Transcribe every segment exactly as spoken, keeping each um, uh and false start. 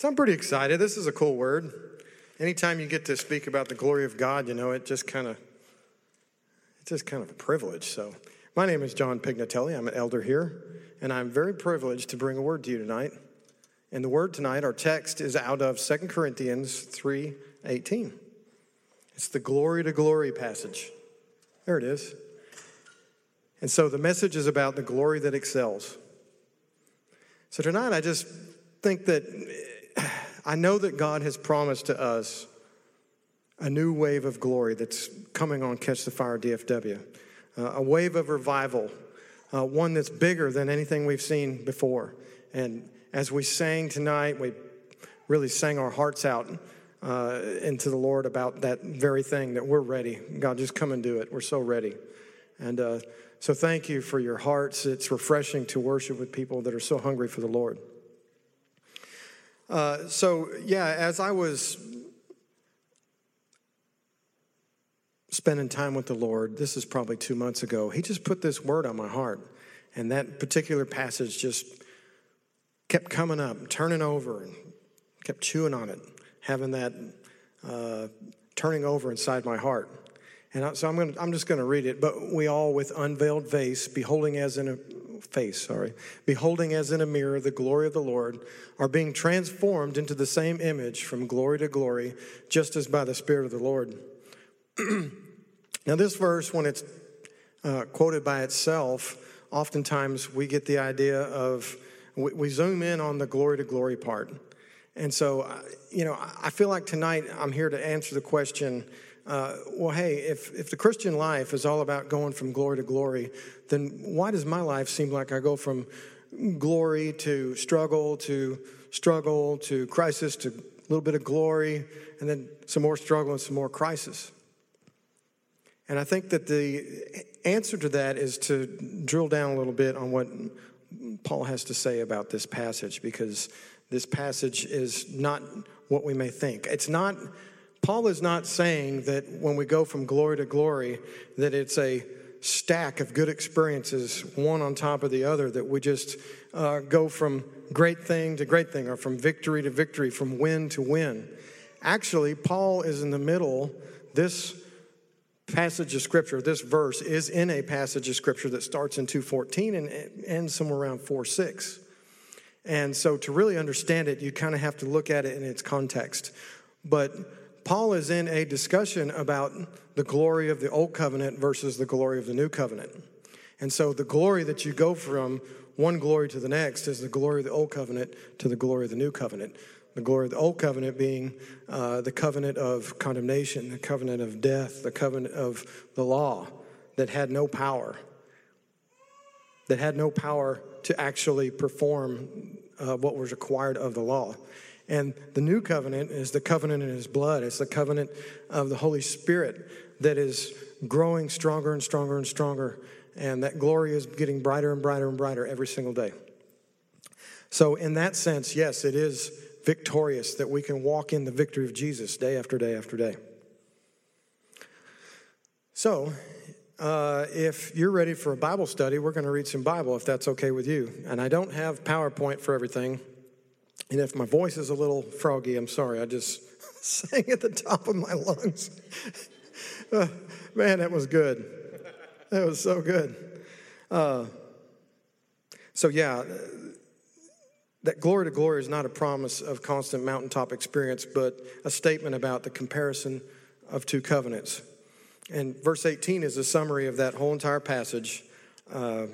So I'm pretty excited. This is a cool word. Anytime you get to speak about the glory of God, you know, it just kind of, it's just kind of a privilege. So my name is John Pignatelli. I'm an elder here, and I'm very privileged to bring a word to you tonight. And the word tonight, our text is out of Second Corinthians three eighteen. It's the glory to glory passage. There it is. And so the message is about the glory that excels. So tonight I just think that I know that God has promised to us a new wave of glory that's coming on Catch the Fire D F W, uh, a wave of revival, uh, one that's bigger than anything we've seen before. And as we sang tonight, we really sang our hearts out uh, into the Lord about that very thing, that we're ready. God, just come and do it. We're so ready. And uh, so thank you for your hearts. It's refreshing to worship with people that are so hungry for the Lord. Uh, so, yeah, as I was spending time with the Lord, this is probably two months ago, he just put this word on my heart. And that particular passage just kept coming up, turning over, and kept chewing on it, having that uh, turning over inside my heart. And so I'm going I'm just going to read it. But we all with unveiled face, beholding as in a face, sorry, beholding as in a mirror the glory of the Lord, are being transformed into the same image from glory to glory, just as by the Spirit of the Lord. Now this verse, when it's uh, quoted by itself, oftentimes we get the idea of, we, we zoom in on the glory to glory part. And so, uh, you know, I feel like tonight I'm here to answer the question, Uh, well, hey, if, if the Christian life is all about going from glory to glory, then why does my life seem like I go from glory to struggle to struggle to crisis to a little bit of glory and then some more struggle and some more crisis? And I think that the answer to that is to drill down a little bit on what Paul has to say about this passage, because this passage is not what we may think. It's not... Paul is not saying that when we go from glory to glory, that it's a stack of good experiences, one on top of the other, that we just uh, go from great thing to great thing, or from victory to victory, from win to win. Actually, Paul is in the middle. This passage of Scripture, this verse, is in a passage of Scripture that starts in two fourteen and ends somewhere around four six. And so to really understand it, you kind of have to look at it in its context. But Paul is in a discussion about the glory of the old covenant versus the glory of the new covenant. And so the glory that you go from one glory to the next is the glory of the old covenant to the glory of the new covenant. The glory of the old covenant being uh, the covenant of condemnation, the covenant of death, the covenant of the law that had no power, that had no power to actually perform uh, what was required of the law. And the new covenant is the covenant in his blood. It's the covenant of the Holy Spirit that is growing stronger and stronger and stronger. And that glory is getting brighter and brighter and brighter every single day. So in that sense, yes, it is victorious that we can walk in the victory of Jesus day after day after day. So uh, if you're ready for a Bible study, we're going to read some Bible, if that's okay with you. And I don't have PowerPoint for everything. And if my voice is a little froggy, I'm sorry. I just sang at the top of my lungs. uh, man, that was good. That was so good. Uh, so yeah, that glory to glory is not a promise of constant mountaintop experience, but a statement about the comparison of two covenants. And verse eighteen is a summary of that whole entire passage. Uh,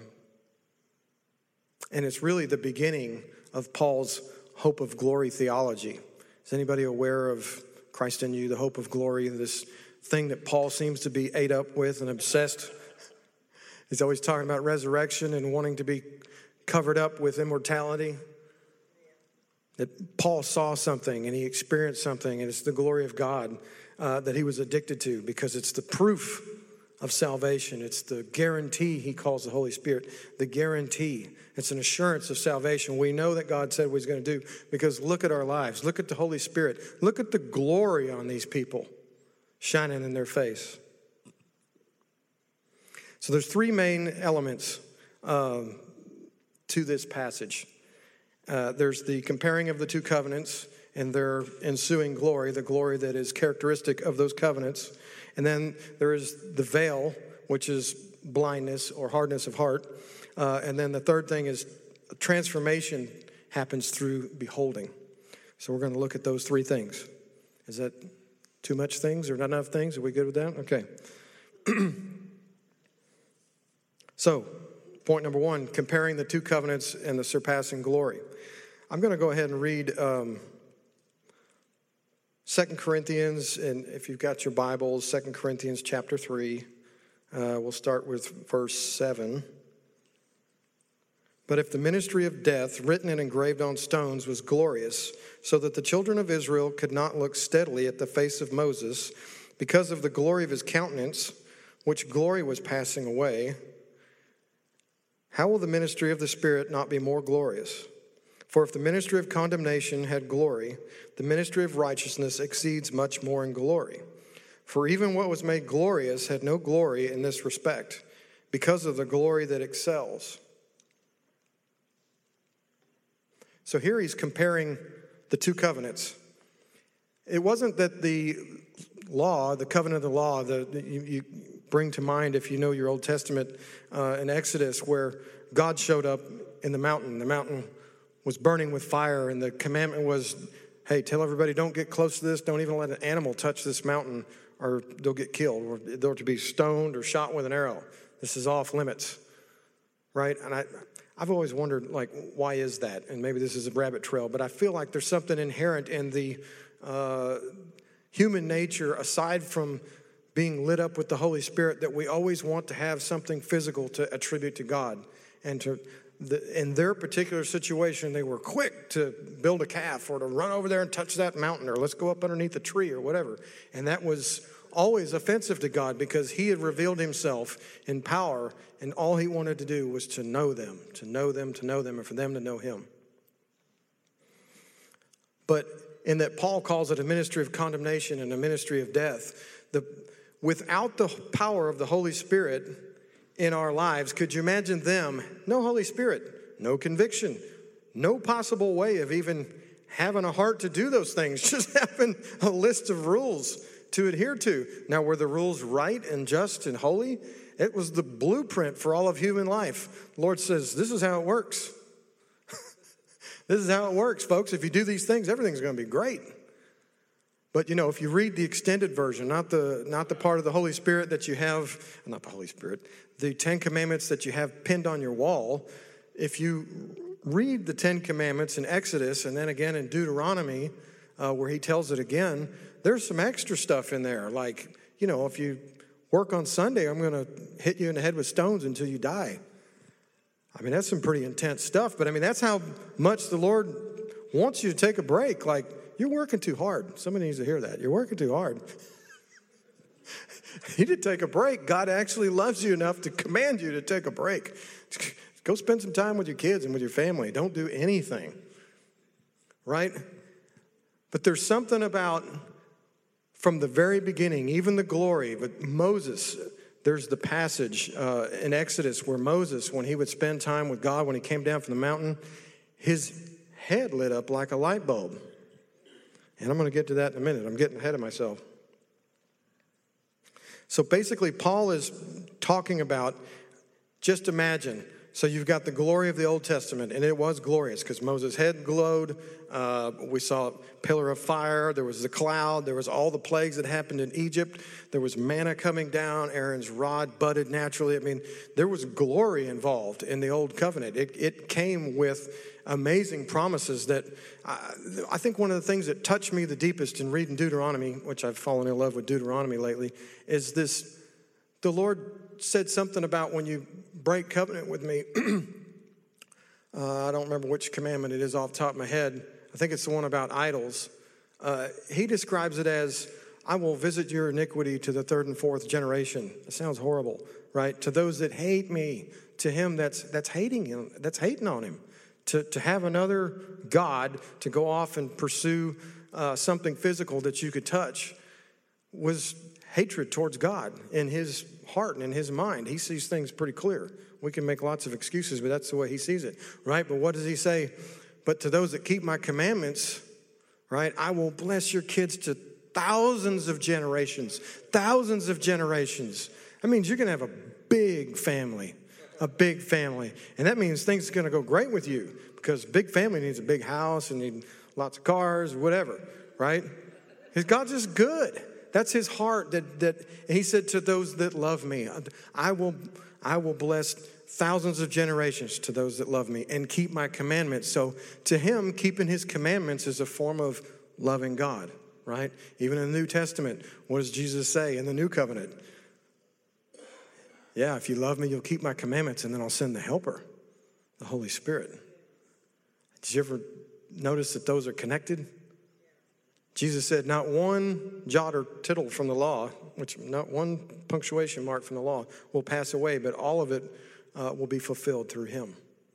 and it's really the beginning of Paul's hope of glory theology. Is anybody aware of Christ in you, the hope of glory, this thing that Paul seems to be ate up with and obsessed? He's always talking about resurrection and wanting to be covered up with immortality. That Paul saw something and he experienced something, and it's the glory of God uh, that he was addicted to, because it's the proof of salvation. It's the guarantee, he calls the Holy Spirit, the guarantee. It's an assurance of salvation. We know that God said what he's going to do, because look at our lives. Look at the Holy Spirit. Look at the glory on these people shining in their face. So there's three main elements um, to this passage. Uh, there's the comparing of the two covenants, and their ensuing glory, the glory that is characteristic of those covenants. And then there is the veil, which is blindness or hardness of heart. Uh, and then the third thing is transformation happens through beholding. So we're going to look at those three things. Is that too much things or not enough things? Are we good with that? Okay. So, point number one, comparing the two covenants and the surpassing glory. I'm going to go ahead and read um, Second Corinthians, and if you've got your Bibles, Second Corinthians chapter three. Uh, we'll start with verse seven. But if the ministry of death, written and engraved on stones, was glorious, so that the children of Israel could not look steadily at the face of Moses, because of the glory of his countenance, which glory was passing away, how will the ministry of the Spirit not be more glorious? For if the ministry of condemnation had glory, the ministry of righteousness exceeds much more in glory. For even what was made glorious had no glory in this respect, because of the glory that excels. So here he's comparing the two covenants. It wasn't that the law, the covenant of the law, the, the you, you bring to mind if you know your Old Testament uh, in Exodus, where God showed up in the mountain. The mountain was burning with fire, and the commandment was, hey, tell everybody don't get close to this. Don't even let an animal touch this mountain, or they'll get killed, or they're to be stoned or shot with an arrow. This is off limits, right? And I, I've always wondered, like, why is that? And maybe this is a rabbit trail, but I feel like there's something inherent in the uh, human nature, aside from being lit up with the Holy Spirit, that we always want to have something physical to attribute to God. And to the, in their particular situation, they were quick to build a calf or to run over there and touch that mountain, or let's go up underneath a tree or whatever. And that was always offensive to God, because he had revealed himself in power, and all he wanted to do was to know them, to know them, to know them, and for them to know him. But in that Paul calls it a ministry of condemnation and a ministry of death, the without the power of the Holy Spirit in our lives, could you imagine them? No Holy Spirit, no conviction, no possible way of even having a heart to do those things, just having a list of rules to adhere to. Now, were the rules right and just and holy? It was the blueprint for all of human life. The Lord says, this is how it works. This is how it works, folks. If you do these things, everything's going to be great. But, you know, if you read the extended version, not the not the part of the Holy Spirit that you have, not the Holy Spirit, the Ten Commandments that you have pinned on your wall, if you read the Ten Commandments in Exodus and then again in Deuteronomy, uh, where he tells it again, there's some extra stuff in there. Like, you know, if you work on Sunday, I'm going to hit you in the head with stones until you die. I mean, that's some pretty intense stuff. But, I mean, that's how much the Lord wants you to take a break. Like, you're working too hard. Somebody needs to hear that. You're working too hard. You need to take a break. God actually loves you enough to command you to take a break. Go spend some time with your kids and with your family. Don't do anything. Right? But there's something about, from the very beginning, even the glory, but Moses, there's the passage uh, in Exodus where Moses, when he would spend time with God, when he came down from the mountain, his head lit up like a light bulb. And I'm going to get to that in a minute. I'm getting ahead of myself. So basically, Paul is talking about, just imagine, so you've got the glory of the Old Testament, and it was glorious because Moses' head glowed. Uh, we saw a pillar of fire. There was the cloud. There was all the plagues that happened in Egypt. There was manna coming down. Aaron's rod budded naturally. I mean, there was glory involved in the Old Covenant. It, it came with amazing promises that I, I think one of the things that touched me the deepest in reading Deuteronomy, which I've fallen in love with Deuteronomy lately, is this: the Lord said something about when you break covenant with me. uh, I don't remember which commandment it is off the top of my head. I think it's the one about idols. Uh, he describes it as, I will visit your iniquity to the third and fourth generation. It sounds horrible, right? To those that hate me, to him that's that's hating him, that's hating on him. To, to have another God to go off and pursue uh, something physical that you could touch was hatred towards God in his heart and in his mind. He sees things pretty clear. We can make lots of excuses, but that's the way he sees it, right? But what does he say? But to those that keep my commandments, right? I will bless your kids to thousands of generations, thousands of generations. That means you're going to have a big family, a big family. And that means things are going to go great with you because big family needs a big house and need lots of cars, whatever, right? Because God's just good. That's his heart. That that he said to those that love me, I will, I will bless thousands of generations to those that love me and keep my commandments. So to him, keeping his commandments is a form of loving God, right? Even in the New Testament, what does Jesus say in the New Covenant? Yeah, if you love me, you'll keep my commandments, and then I'll send the helper, the Holy Spirit. Did you ever notice that those are connected? Jesus said, not one jot or tittle from the law, which not one punctuation mark from the law will pass away, but all of it uh, will be fulfilled through him.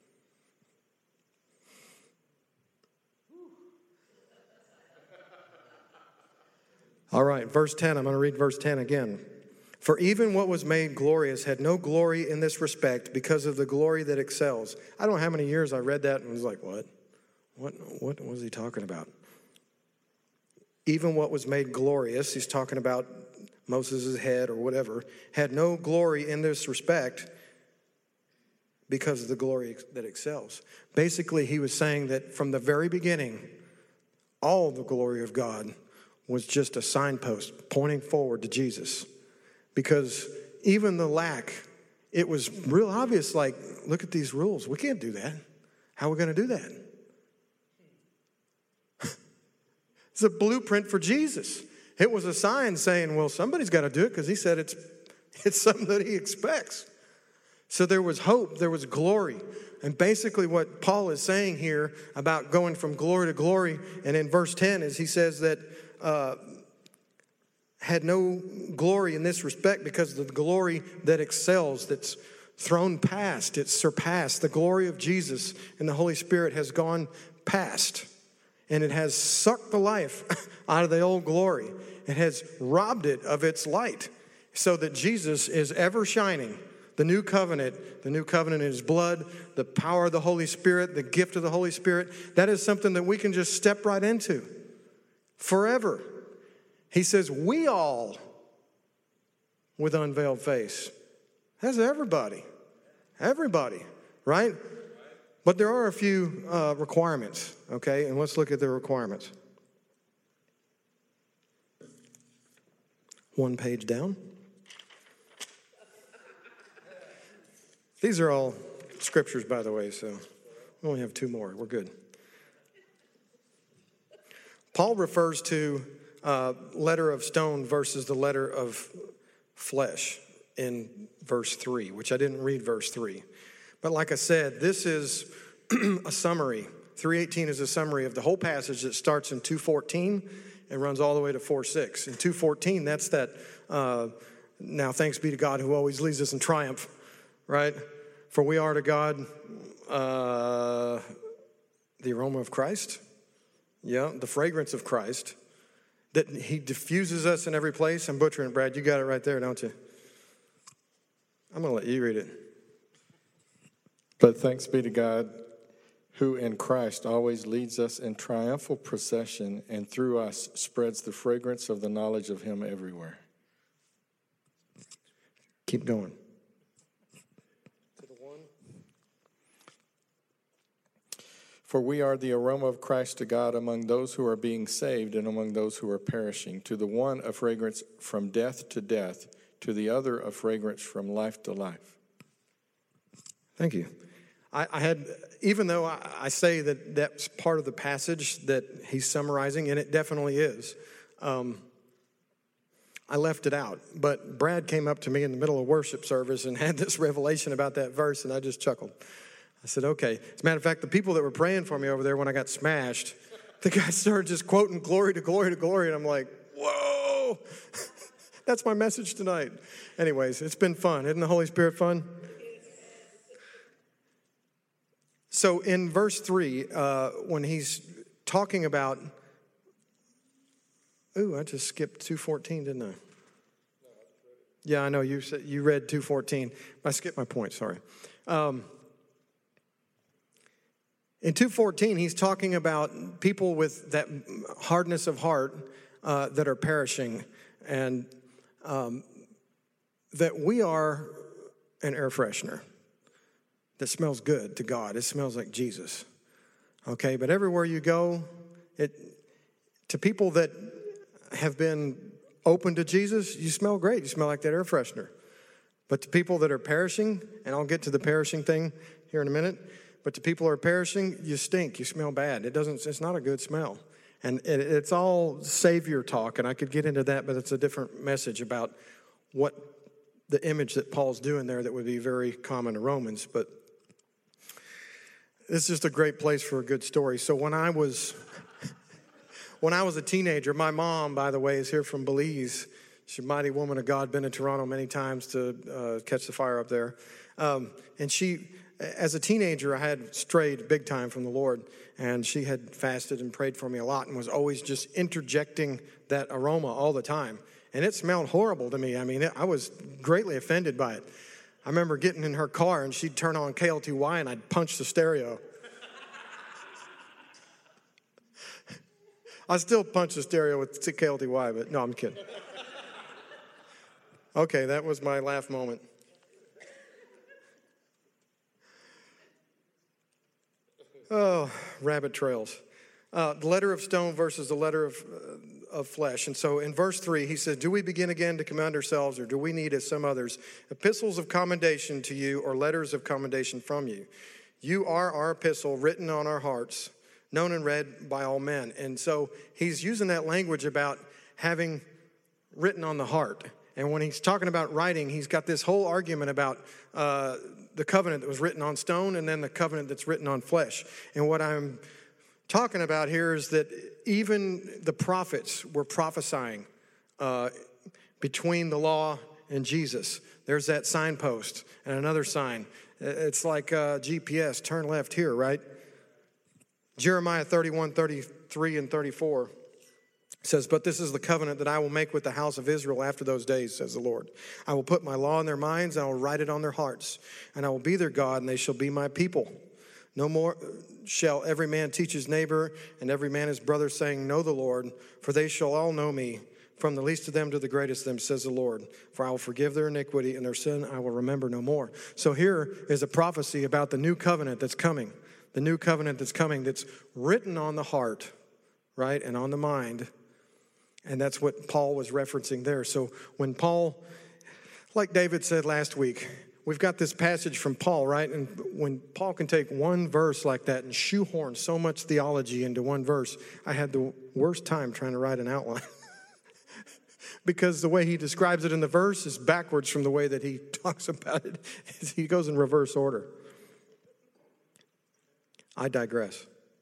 All right, verse ten, I'm going to read verse ten again. For even what was made glorious had no glory in this respect because of the glory that excels. I don't know how many years I read that and was like, what? What, what was he talking about? Even what was made glorious, he's talking about Moses' head or whatever, had no glory in this respect because of the glory that excels. Basically, he was saying that from the very beginning, all the glory of God was just a signpost pointing forward to Jesus. Because even the lack, it was real obvious, like, look at these rules. We can't do that. How are we going to do that? It's a blueprint for Jesus. It was a sign saying, well, somebody's got to do it because he said it's, it's something that he expects. So there was hope, there was glory. And basically what Paul is saying here about going from glory to glory, and in verse ten is he says that uh, had no glory in this respect because of the glory that excels, that's thrown past, it's surpassed. The glory of Jesus and the Holy Spirit has gone past. And it has sucked the life out of the old glory. It has robbed it of its light so that Jesus is ever shining. The new covenant, the new covenant in his blood, the power of the Holy Spirit, the gift of the Holy Spirit, that is something that we can just step right into forever. He says, we all with unveiled face. That's everybody. Everybody, right? But there are a few uh, requirements, okay? And let's look at the requirements. One page down. These are all scriptures, by the way, so we only have two more. We're good. Paul refers to uh, letter of stone versus the letter of flesh in verse three, which I didn't read verse three. But like I said, this is a summary. three eighteen is a summary of the whole passage that starts in two fourteen and runs all the way to four six. In two fourteen, that's that, uh, now thanks be to God who always leads us in triumph, right? For we are to God uh, the aroma of Christ. Yeah, the fragrance of Christ. That he diffuses us in every place. I'm butchering it, Brad. You got it right there, don't you? I'm going to let you read it. But thanks be to God, who in Christ always leads us in triumphal procession and through us spreads the fragrance of the knowledge of him everywhere. Keep going. For we are the aroma of Christ to God among those who are being saved and among those who are perishing. To the one a fragrance from death to death, to the other a fragrance from life to life. Thank you. I, I had, even though I, I say that that's part of the passage that he's summarizing, and it definitely is, um, I left it out. But Brad came up to me in the middle of worship service and had this revelation about that verse, and I just chuckled. I said, okay. As a matter of fact, the people that were praying for me over there when I got smashed, the guy started just quoting glory to glory to glory, and I'm like, whoa, that's my message tonight. Anyways, it's been fun. Isn't the Holy Spirit fun? So in verse three, uh, when he's talking about, ooh, I just skipped two fourteen, didn't I? Yeah, I know you said you read two fourteen. I skipped my point, sorry. Um, In two fourteen, he's talking about people with that hardness of heart uh, that are perishing, and um, that we are an air freshener that smells good to God. It smells like Jesus. Okay, but everywhere you go, it to people that have been open to Jesus, you smell great. You smell like that air freshener. But to people that are perishing, and I'll get to the perishing thing here in a minute, but to people who are perishing, you stink. You smell bad. It doesn't. It's not a good smell. And it, it's all Savior talk, and I could get into that, but it's a different message about what the image that Paul's doing there that would be very common to Romans. But it's just a great place for a good story. So when I was when I was a teenager, my mom, by the way, is here from Belize. She's a mighty woman of God, been in Toronto many times to uh, catch the fire up there. Um, and she, as a teenager, I had strayed big time from the Lord. And she had fasted and prayed for me a lot and was always just interjecting that aroma all the time. And it smelled horrible to me. I mean, it, I was greatly offended by it. I remember getting in her car and she'd turn on K L T Y and I'd punch the stereo. I still punch the stereo with K L T Y, but no, I'm kidding. Okay, that was my laugh moment. Oh, rabbit trails. Uh, the letter of stone versus the letter of, uh, of flesh. And so in verse three, he says, do we begin again to commend ourselves, or do we need, as some others, epistles of commendation to you or letters of commendation from you? You are our epistle written on our hearts, known and read by all men. And so he's using that language about having written on the heart. And when he's talking about writing, he's got this whole argument about uh, the covenant that was written on stone and then the covenant that's written on flesh. And what I'm talking about here is that even the prophets were prophesying uh, between the law and Jesus. There's that signpost and another sign. It's like uh, G P S, turn left here, right? Jeremiah thirty-one, thirty-three, and thirty-four. Says, but this is the covenant that I will make with the house of Israel after those days, says the Lord. I will put my law in their minds, and I will write it on their hearts, and I will be their God, and they shall be my people. No more shall every man teach his neighbor, and every man his brother, saying, know the Lord, for they shall all know me, from the least of them to the greatest of them, says the Lord. For I will forgive their iniquity, and their sin I will remember no more. So here is a prophecy about the new covenant that's coming, the new covenant that's coming that's written on the heart, right, and on the mind. And that's what Paul was referencing there. So when Paul, like David said last week, we've got this passage from Paul, right? And when Paul can take one verse like that and shoehorn so much theology into one verse, I had the worst time trying to write an outline. Because the way he describes it in the verse is backwards from the way that he talks about it. He goes in reverse order. I digress.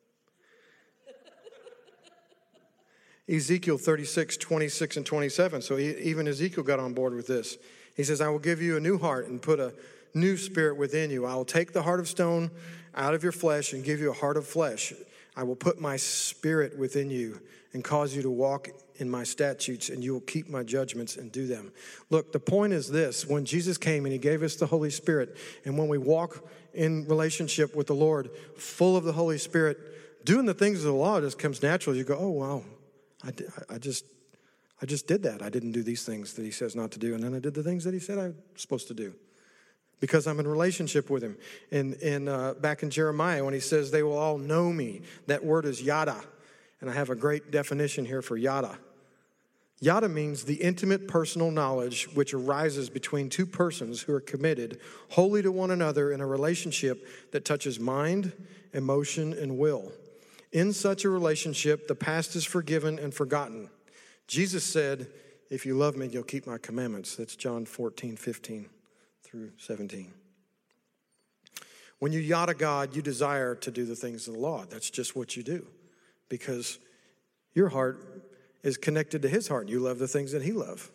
Ezekiel thirty-six, twenty-six, and twenty-seven. So he, even Ezekiel got on board with this. He says, I will give you a new heart and put a new spirit within you. I will take the heart of stone out of your flesh and give you a heart of flesh. I will put my spirit within you and cause you to walk in my statutes, and you will keep my judgments and do them. Look, the point is this. When Jesus came and he gave us the Holy Spirit, and when we walk in relationship with the Lord, full of the Holy Spirit, doing the things of the law just comes natural. You go, oh, wow. I, did, I just I just did that. I didn't do these things that he says not to do. And then I did the things that he said I was supposed to do. Because I'm in relationship with him. In, in, uh, back in Jeremiah, when he says, they will all know me. That word is yada. And I have a great definition here for yada. Yada means the intimate personal knowledge which arises between two persons who are committed wholly to one another in a relationship that touches mind, emotion, and will. In such a relationship, the past is forgiven and forgotten. Jesus said, if you love me, you'll keep my commandments. That's John fourteen, fifteen through seventeen. When you yada God, you desire to do the things of the law. That's just what you do. Because your heart is connected to his heart. You love the things that he loves.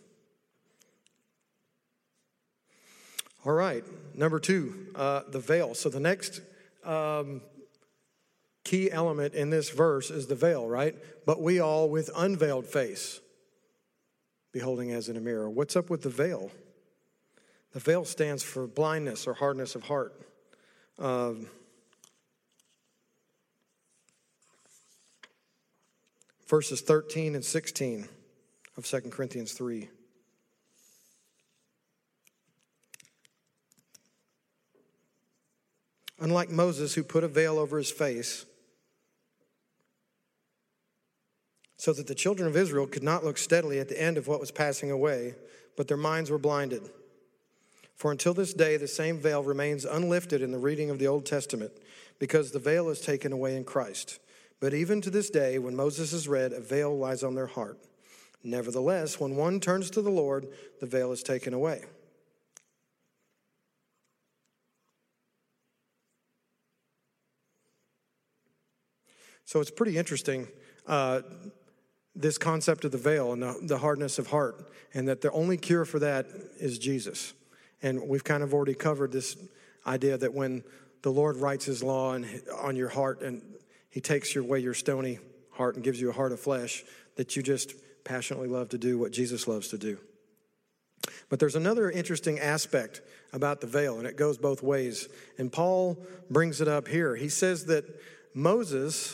All right, number two, uh, the veil. So the next um, key element in this verse is the veil, right? But we all with unveiled face, beholding as in a mirror. What's up with the veil? The veil stands for blindness or hardness of heart. Um, verses thirteen and sixteen of Second Corinthians three. Unlike Moses, who put a veil over his face, so that the children of Israel could not look steadily at the end of what was passing away, but their minds were blinded. For until this day, the same veil remains unlifted in the reading of the Old Testament, because the veil is taken away in Christ. But even to this day, when Moses is read, a veil lies on their heart. Nevertheless, when one turns to the Lord, the veil is taken away. So it's pretty interesting, uh, this concept of the veil and the, the hardness of heart, and that the only cure for that is Jesus. And we've kind of already covered this idea that when the Lord writes his law and on your heart, and he takes away your stony heart and gives you a heart of flesh, that you just passionately love to do what Jesus loves to do. But there's another interesting aspect about the veil, and it goes both ways. And Paul brings it up here. He says that Moses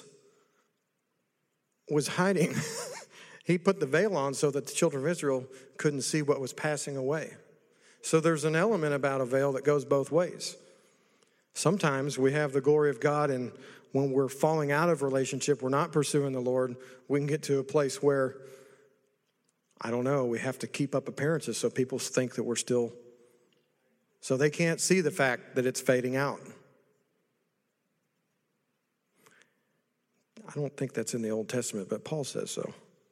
was hiding. He put the veil on so that the children of Israel couldn't see what was passing away. So there's an element about a veil that goes both ways. Sometimes we have the glory of God, and when we're falling out of relationship, we're not pursuing the Lord, we can get to a place where, I don't know, we have to keep up appearances so people think that we're still, so they can't see the fact that it's fading out. I don't think that's in the Old Testament, but Paul says so.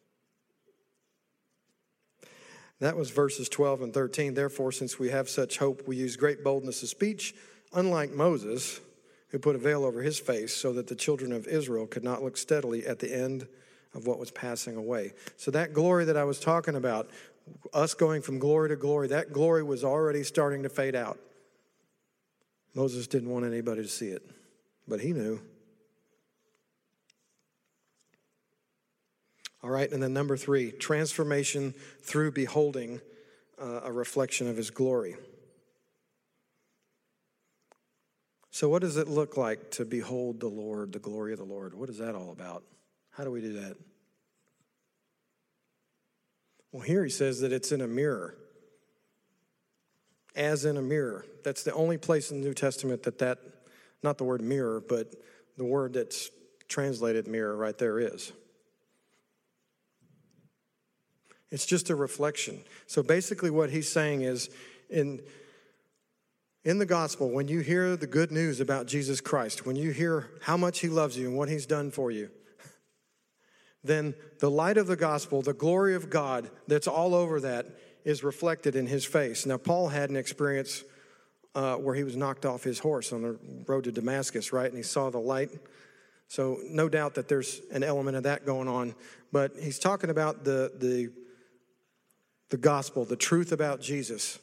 That was verses twelve and thirteen. Therefore, since we have such hope, we use great boldness of speech, unlike Moses, who put a veil over his face so that the children of Israel could not look steadily at the end of what was passing away. So that glory that I was talking about, us going from glory to glory, that glory was already starting to fade out. Moses didn't want anybody to see it, but he knew. All right, and then number three, transformation through beholding uh, a reflection of his glory. So what does it look like to behold the Lord, the glory of the Lord? What is that all about? How do we do that? Well, here he says that it's in a mirror. As in a mirror. That's the only place in the New Testament that that, not the word mirror, but the word that's translated mirror right there is. It's just a reflection. So basically what he's saying is, in, in the gospel, when you hear the good news about Jesus Christ, when you hear how much he loves you and what he's done for you, then the light of the gospel, the glory of God that's all over that, is reflected in his face. Now, Paul had an experience uh, where he was knocked off his horse on the road to Damascus, right? And he saw the light. So no doubt that there's an element of that going on. But he's talking about the the The gospel, the truth about Jesus,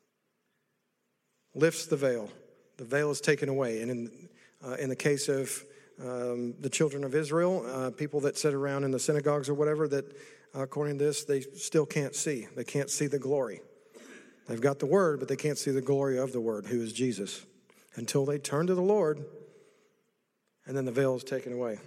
lifts the veil. The veil is taken away. And in, uh, in the case of um, the children of Israel, uh, people that sit around in the synagogues or whatever, that uh, according to this, they still can't see. They can't see the glory. They've got the word, but they can't see the glory of the word, who is Jesus, until they turn to the Lord, and then the veil is taken away.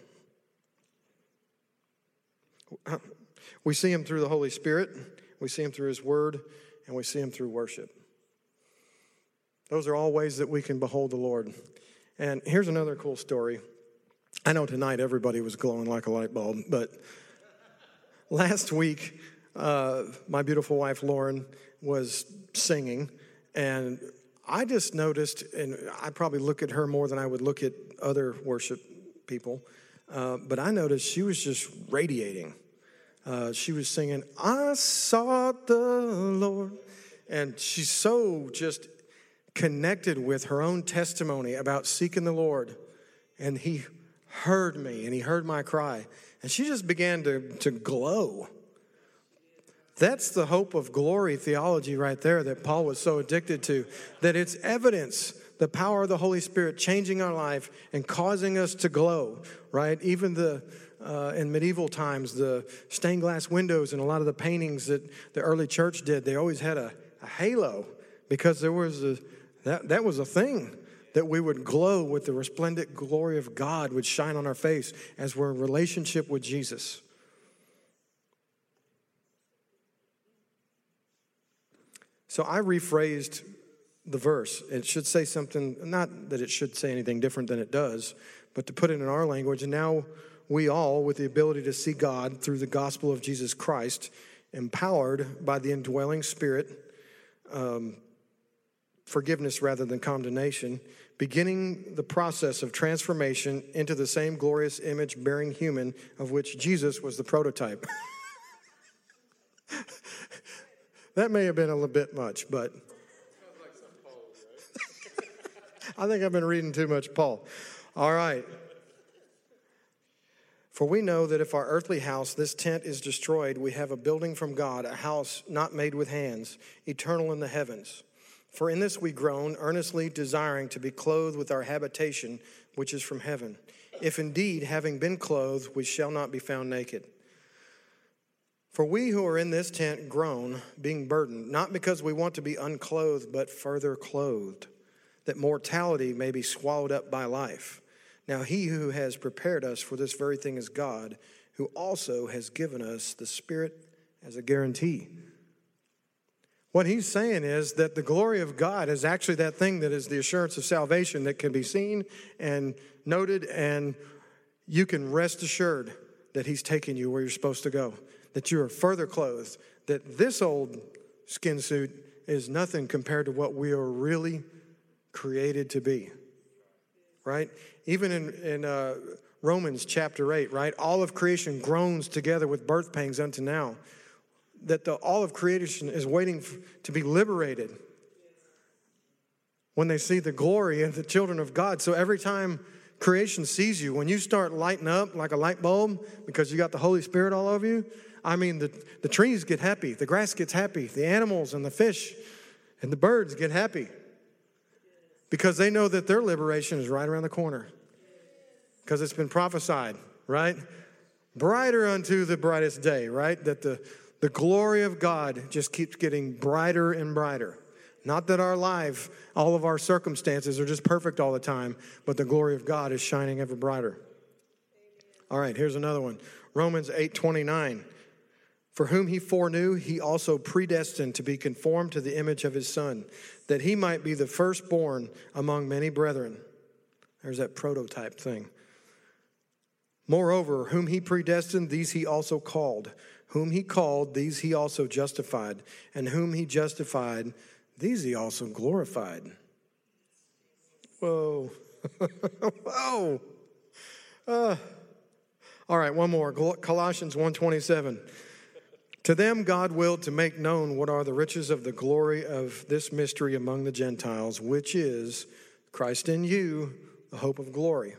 We see him through the Holy Spirit. We see him through his word, and we see him through worship. Those are all ways that we can behold the Lord. And here's another cool story. I know tonight everybody was glowing like a light bulb, but last week, uh, my beautiful wife Lauren was singing, and I just noticed, and I probably look at her more than I would look at other worship people, uh, but I noticed she was just radiating. Uh, she was singing, I sought the Lord. And she's so just connected with her own testimony about seeking the Lord. And he heard me, and he heard my cry. And she just began to, to glow. That's the hope of glory theology right there that Paul was so addicted to, that it's evidence, the power of the Holy Spirit changing our life and causing us to glow, right? Even the uh, in medieval times, the stained glass windows and a lot of the paintings that the early church did, they always had a, a halo, because there was a, that, that was a thing, that we would glow with the resplendent glory of God would shine on our face as we're in relationship with Jesus. So I rephrased the verse. It should say something, not that it should say anything different than it does, but to put it in our language. And now we all, with the ability to see God through the gospel of Jesus Christ, empowered by the indwelling Spirit, um, forgiveness rather than condemnation, beginning the process of transformation into the same glorious image-bearing human of which Jesus was the prototype. That may have been a little bit much, but I think I've been reading too much Paul. All right. For we know that if our earthly house, this tent, is destroyed, we have a building from God, a house not made with hands, eternal in the heavens. For in this we groan, earnestly desiring to be clothed with our habitation, which is from heaven. If indeed, having been clothed, we shall not be found naked. For we who are in this tent groan, being burdened, not because we want to be unclothed, but further clothed, that mortality may be swallowed up by life. Now he who has prepared us for this very thing is God, who also has given us the Spirit as a guarantee. What he's saying is that the glory of God is actually that thing that is the assurance of salvation that can be seen and noted, and you can rest assured that he's taking you where you're supposed to go, that you are further clothed, that this old skin suit is nothing compared to what we are really created to be, right? Even in, in uh, Romans chapter eight, right? All of creation groans together with birth pangs unto now. That the all of creation is waiting to be liberated when they see the glory of the children of God. So every time creation sees you, when you start lighting up like a light bulb because you got the Holy Spirit all over you, I mean, the, the trees get happy, the grass gets happy, the animals and the fish and the birds get happy because they know that their liberation is right around the corner because it's been prophesied, right? Brighter unto the brightest day, right? That the The glory of God just keeps getting brighter and brighter. Not that our life, all of our circumstances are just perfect all the time, but the glory of God is shining ever brighter. All right, here's another one. Romans eight twenty-nine. For whom he foreknew, he also predestined to be conformed to the image of his Son, that he might be the firstborn among many brethren. There's that prototype thing. Moreover, whom he predestined, these he also called. Whom he called, these he also justified. And whom he justified, these he also glorified. Whoa. Whoa. Uh, all right, one more. Colossians one twenty-seven. To them God willed to make known what are the riches of the glory of this mystery among the Gentiles, which is Christ in you, the hope of glory.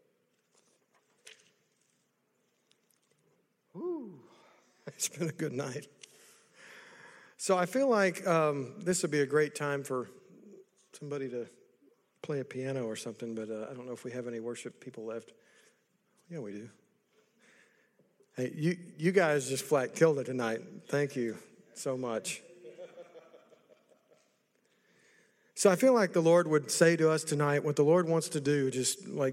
It's been a good night. So I feel like um, this would be a great time for somebody to play a piano or something, but uh, I don't know if we have any worship people left. Yeah, we do. Hey, you, you guys just flat killed it tonight. Thank you so much. So I feel like the Lord would say to us tonight, what the Lord wants to do, just like,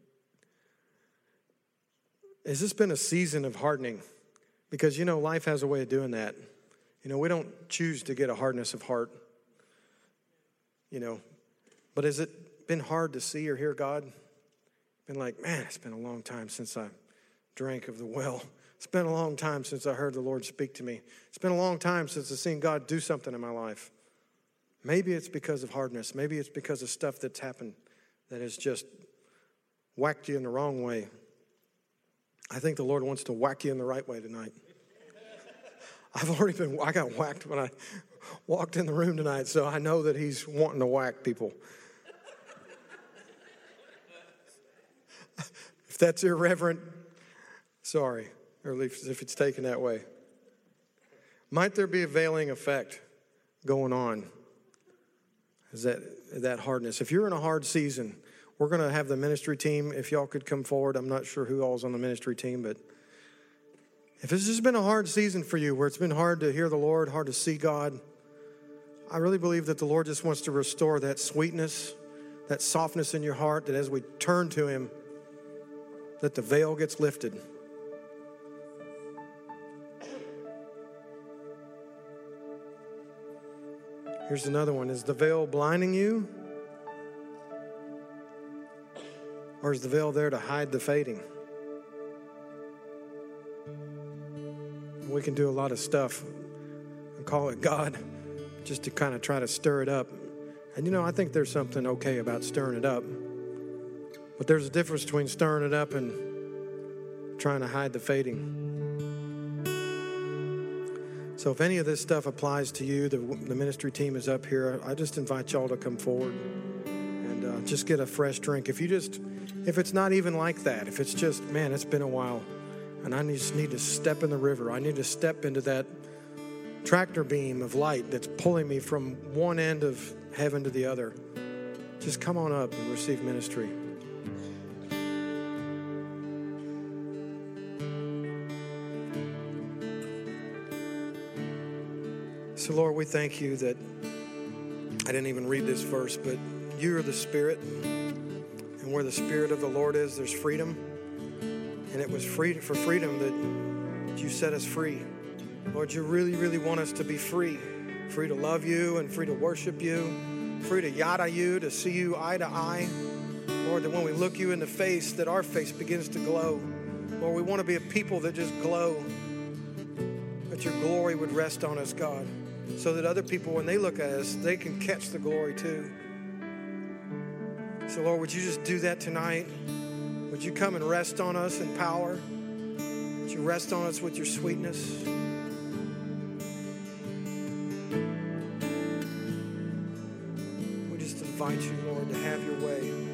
has this been a season of hardening? Because, you know, life has a way of doing that. You know, we don't choose to get a hardness of heart, you know. But has it been hard to see or hear God? Been like, man, it's been a long time since I drank of the well. It's been a long time since I heard the Lord speak to me. It's been a long time since I've seen God do something in my life. Maybe it's because of hardness. Maybe it's because of stuff that's happened that has just whacked you in the wrong way. I think the Lord wants to whack you in the right way tonight. I've already been, I got whacked when I walked in the room tonight, so I know that he's wanting to whack people. If that's irreverent, sorry, or at least if it's taken that way. Might there be a veiling effect going on? Is that, that hardness? If you're in a hard season, we're going to have the ministry team. If y'all could come forward, I'm not sure who all's on the ministry team, but if it's just been a hard season for you, where it's been hard to hear the Lord, hard to see God, I really believe that the Lord just wants to restore that sweetness, that softness in your heart, that as we turn to him, that the veil gets lifted. Here's another one. Is the veil blinding you? Or is the veil there to hide the fading? We can do a lot of stuff and call it God just to kind of try to stir it up. And you know, I think there's something okay about stirring it up. But there's a difference between stirring it up and trying to hide the fading. So if any of this stuff applies to you, the, the ministry team is up here. I just invite y'all to come forward and uh, just get a fresh drink. If you just, if it's not even like that, if it's just, man, it's been a while, and I just need to step in the river. I need to step into that tractor beam of light that's pulling me from one end of heaven to the other. Just come on up and receive ministry. So, Lord, we thank you that I didn't even read this verse, but you are the Spirit, and where the Spirit of the Lord is, there's freedom. And it was free for freedom that you set us free. Lord, you really, really want us to be free. Free to love you and free to worship you. Free to yada you, to see you eye to eye. Lord, that when we look you in the face, that our face begins to glow. Lord, we want to be a people that just glow. That your glory would rest on us, God. So that other people, when they look at us, they can catch the glory too. So, Lord, would you just do that tonight? Would you come and rest on us in power? Would you rest on us with your sweetness? We just invite you, Lord, to have your way.